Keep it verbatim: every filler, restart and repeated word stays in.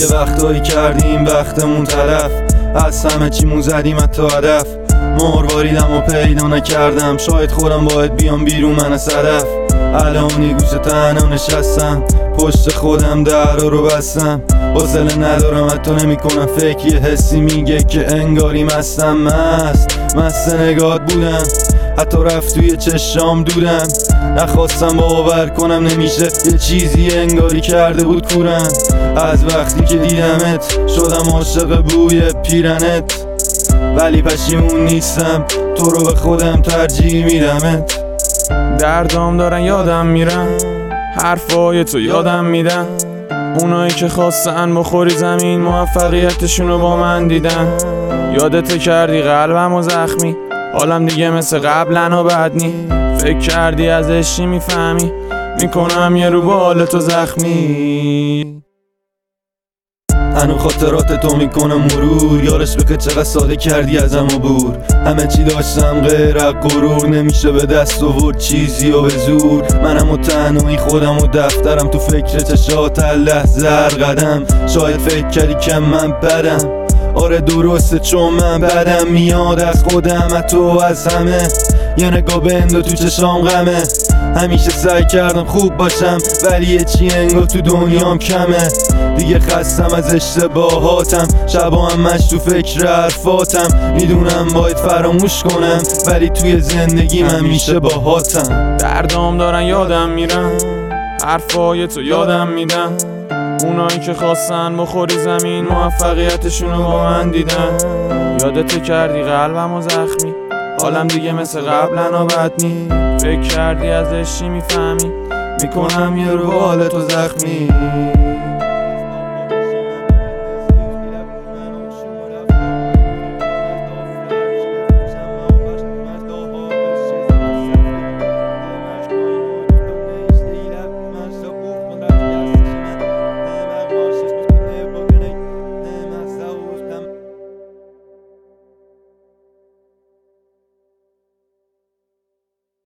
وقتایی کردیم وقتمون تلف، از همه چیمون زدیم حتی هدف. مرواریدم و پیدا نکردم، شاید خودم باید بیام بیرون من از هدف. الانی گوشه تنها نشستم، پشت خودم درها رو بستم. حوصله ندارم حتی نمی کنم فکر، یه حسی میگه که انگاری مستم. مست مست نگات بودم، حتی رفت توی چشام دودم. نخواستم باور کنم نمیشه، یه چیزی انگاری کرده بود کورم. از وقتی که دیدمت شدم عاشق بوی پیرنت، ولی پشیمون نیستم، تو رو به خودم ترجیح میدمت. دردام دارن یادم میرن، حرفای تو یادم میدن. اونایی که خواستن بخوری زمین، موفقیتشونو با من دیدن. یادت کردی قلبم و زخمی، حالم دیگه مثل قبلن و بد نی. فکر کردی ازش چی میفهمی، میکنم یه رو با حال تو زخمی. هنو خاطرات تو میکنم مرور، یارش بخه چقدر ساده کردی ازم عبور. همه چی داشتم غیر از غرور، نمیشه به دست آورد چیزی و به زور. منم و تنهایی خودم و دفترم، تو فکر چشات هر لحظه هر قدم. شاید فکر کردی که من بدم، آره درسته چون من بدم میاد از خودم، تو از همه. یه نگاه بندو تو چشام غمه، همیشه سعی کردم خوب باشم، ولی یه چی انگار تو دنیام کمه. دیگه خستم از اشتباهاتم، شبا همش تو فکر حرفاتم. میدونم باید فراموش کنم، ولی توی زندگی من میشه باهاتم. دردام دارن یادم میرن، حرفای تو یادم میدن. اونایی که خواستن بخوری زمین، موفقیتشونو با من دیدن. یادت کردی قلبم و زخمی، حالم دیگه مثل قبلن و بد نی. فکر کردی ازش چی میفهمی، میکنم یه رو حال تو زخمی.